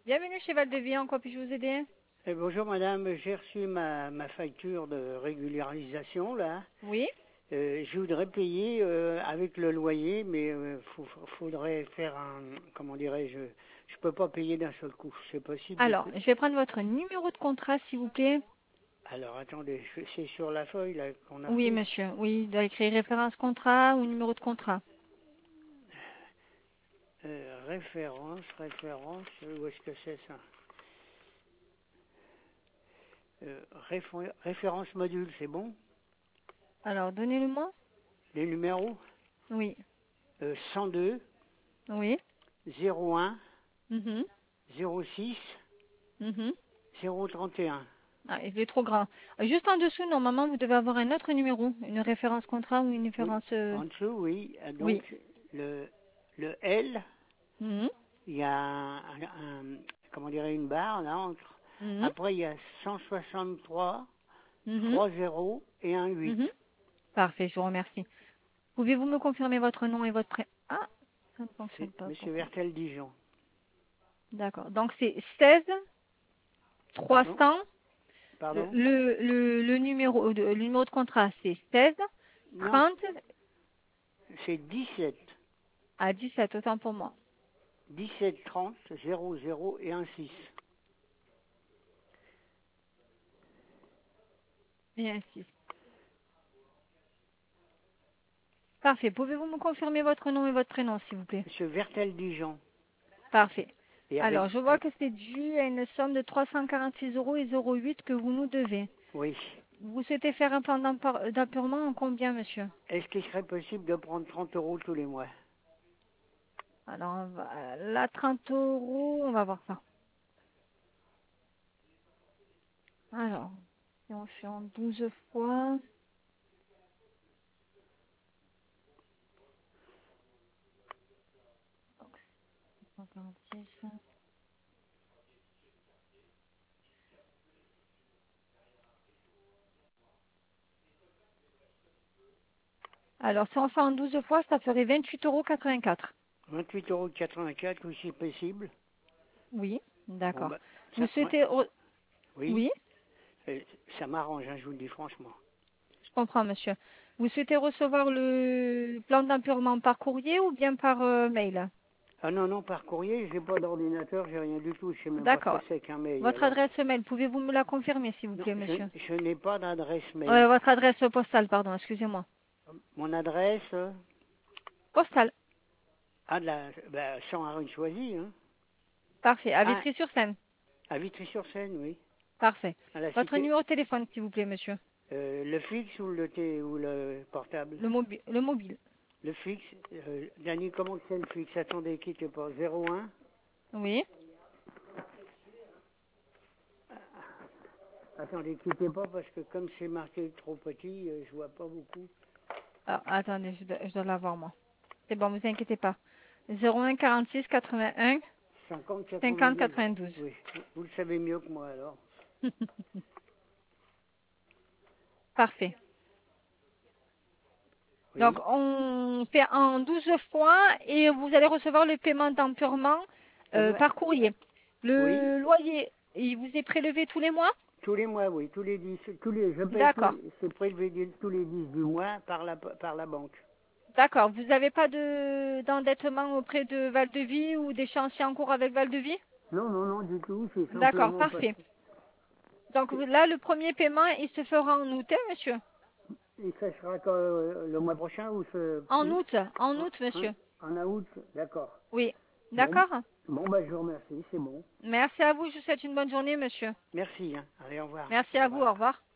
Bienvenue chez Val-de-Vie, en quoi puis-je vous aider? Bonjour madame, j'ai reçu ma facture de régularisation là. Oui. Je voudrais payer avec le loyer, mais faudrait faire un, comment dirais-je, je peux pas payer d'un seul coup, c'est possible Alors, je vais prendre votre numéro de contrat, s'il vous plaît. Alors attendez, c'est sur la feuille là qu'on a Oui, prise. monsieur. Oui, il doit écrire référence contrat ou numéro de contrat. Référence, où est-ce que c'est ça Référence module, c'est bon? Alors, donnez-le-moi. Les numéros Oui. 102 Oui. 01 Mhm. 06 Mhm. 031. Ah, il est trop grand. Juste en dessous, normalement, vous devez avoir un autre numéro, une référence contrat ou une Oui, référence... en dessous, oui. Donc, Oui. le, le L, Mhm. il y a comment dirais une barre, là, entre. Mhm. Après, il y a 163, Mhm. 3 0 et un 8. Mhm. Parfait, je vous remercie. Pouvez-vous me confirmer votre nom et votre prénom? Ah, ça ne fonctionne C'est pas. Monsieur Pourquoi? Vertel Dijon. D'accord. Donc, c'est 16 Pardon? 300. Pardon? Le numéro de contrat, c'est 16 Non, 30 c'est 17. à 17, autant pour moi. 17 30 00 et un 6. Et un 6. Parfait. Pouvez-vous me confirmer votre nom et votre prénom, s'il vous plaît? Monsieur Vertel Dijon. Parfait. Et Alors, avec. je vois que c'est dû à une somme de 346 euros et 08 que vous nous devez. Oui. Vous souhaitez faire un plan d'appurement en combien, monsieur? Est-ce qu'il serait possible de prendre 30 euros tous les mois? Alors, là, 30 euros, on va voir ça. Alors, si on fait en 12 fois... Donc, 146... Alors, si on fait en 12 fois, ça ferait 28,84 €. 28,84 €, oui, c'est possible. Oui, Bon, d'accord. bah, Vous moi, souhaitez... oui, Oui, ça m'arrange, hein, je vous le dis franchement. je comprends, monsieur. Vous souhaitez recevoir le plan d'appurement par courrier ou bien par mail? Ah non, non, par courrier, j'ai pas d'ordinateur, j'ai rien du tout, je sais même pas ce que D'accord. c'est qu'un mail, Votre alors. adresse mail, pouvez-vous me la confirmer, s'il vous Non, plaît, monsieur? je n'ai pas d'adresse mail. Votre adresse postale, pardon, excusez-moi. Mon adresse, Postale. sans arrêt choisi, hein. Parfait. À Ah, Vitry-sur-Seine. à Vitry-sur-Seine, oui. Parfait. À la Votre cité. numéro de téléphone, s'il vous plaît, monsieur? Le fixe ou ou le portable? Le mobile. Le fixe, Dani, comment c'est le fixe? Attendez, quittez pas. 01. Oui. Attendez, quittez pas parce que comme c'est marqué trop petit, je vois pas beaucoup. Ah, attendez, je dois l'avoir, moi. C'est bon, vous inquiétez pas. 01 46 81 50 50 92. 92. Oui, vous le savez mieux que moi alors. Parfait. Donc, Oui, on fait en 12 fois et vous allez recevoir le paiement d'empurement ouais, par courrier. oui, Le loyer, il vous est prélevé tous les mois? tous les mois, oui, tous les 10, je paye D'accord. c'est prélevé tous les 10 du mois par la banque. D'accord. Vous n'avez pas d'endettement auprès de Val-de-Vie ou d'échéancier en cours avec Val-de-Vie? Non, non, non, du tout, c'est D'accord, simplement parce parfait. que Donc là, le premier paiement, il se fera en août, hein, monsieur? et ça sera quand, le mois prochain ou ce, En août, monsieur. en août, d'accord. Oui. Bon, D'accord. bon, bah, je vous remercie, c'est bon. Merci à vous. Je vous souhaite une bonne journée, monsieur. Merci, hein. Allez, au revoir. Merci Au à vous. revoir. Au revoir.